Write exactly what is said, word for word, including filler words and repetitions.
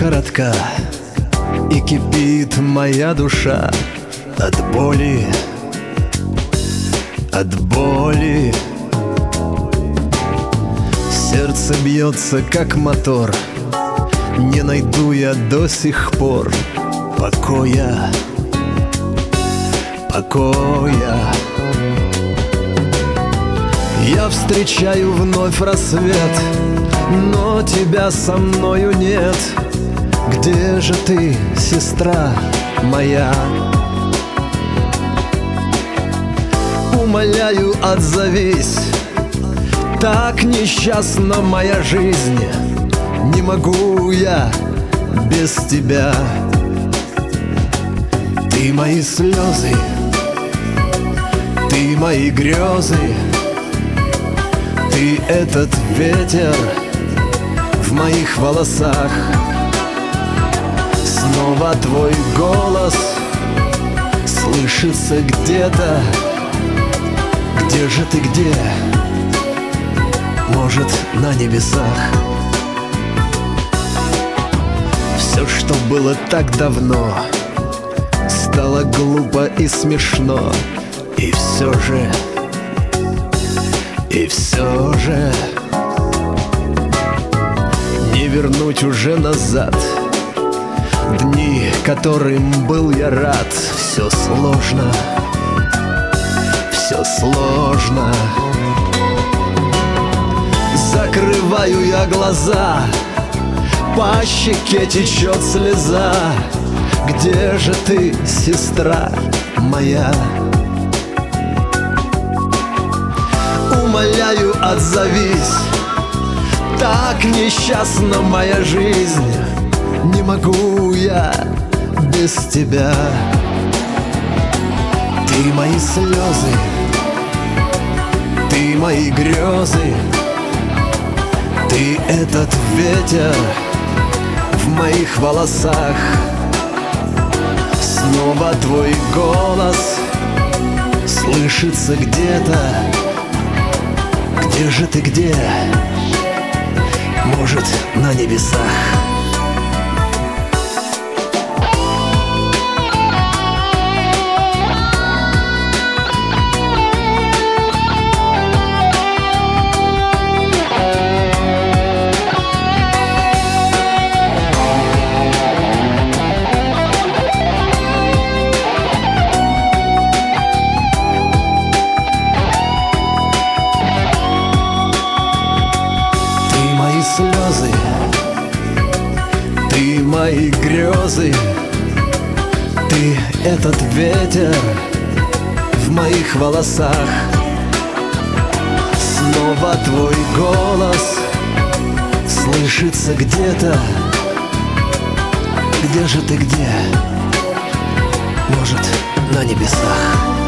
коротка, и кипит моя душа от боли, от боли. Сердце бьется, как мотор, не найду я до сих пор покоя, покоя. Я встречаю вновь рассвет, но тебя со мною нет. Где же ты, сестра моя? Умоляю, отзовись, так несчастна моя жизнь. Не могу я без тебя. Ты мои слезы, ты мои грезы, ты этот ветер в моих волосах. Снова твой голос слышится где-то. Где же ты, где? Может, на небесах. Все, что было так давно, стало глупо и смешно. И все же, и все же не вернуть уже назад дни, которым был я рад. Все сложно, все сложно. Закрываю я глаза, по щеке течет слеза. Где же ты, сестра моя? Умоляю, отзовись, так несчастна моя жизнь. Не могу я без тебя. Ты мои слезы, ты мои грезы, ты этот ветер в моих волосах. Снова твой голос слышится где-то. Где же ты, где? Может, на небесах. Слезы, ты мои грезы, ты этот ветер в моих волосах. Снова твой голос слышится где-то. Где же ты, где? Может, на небесах.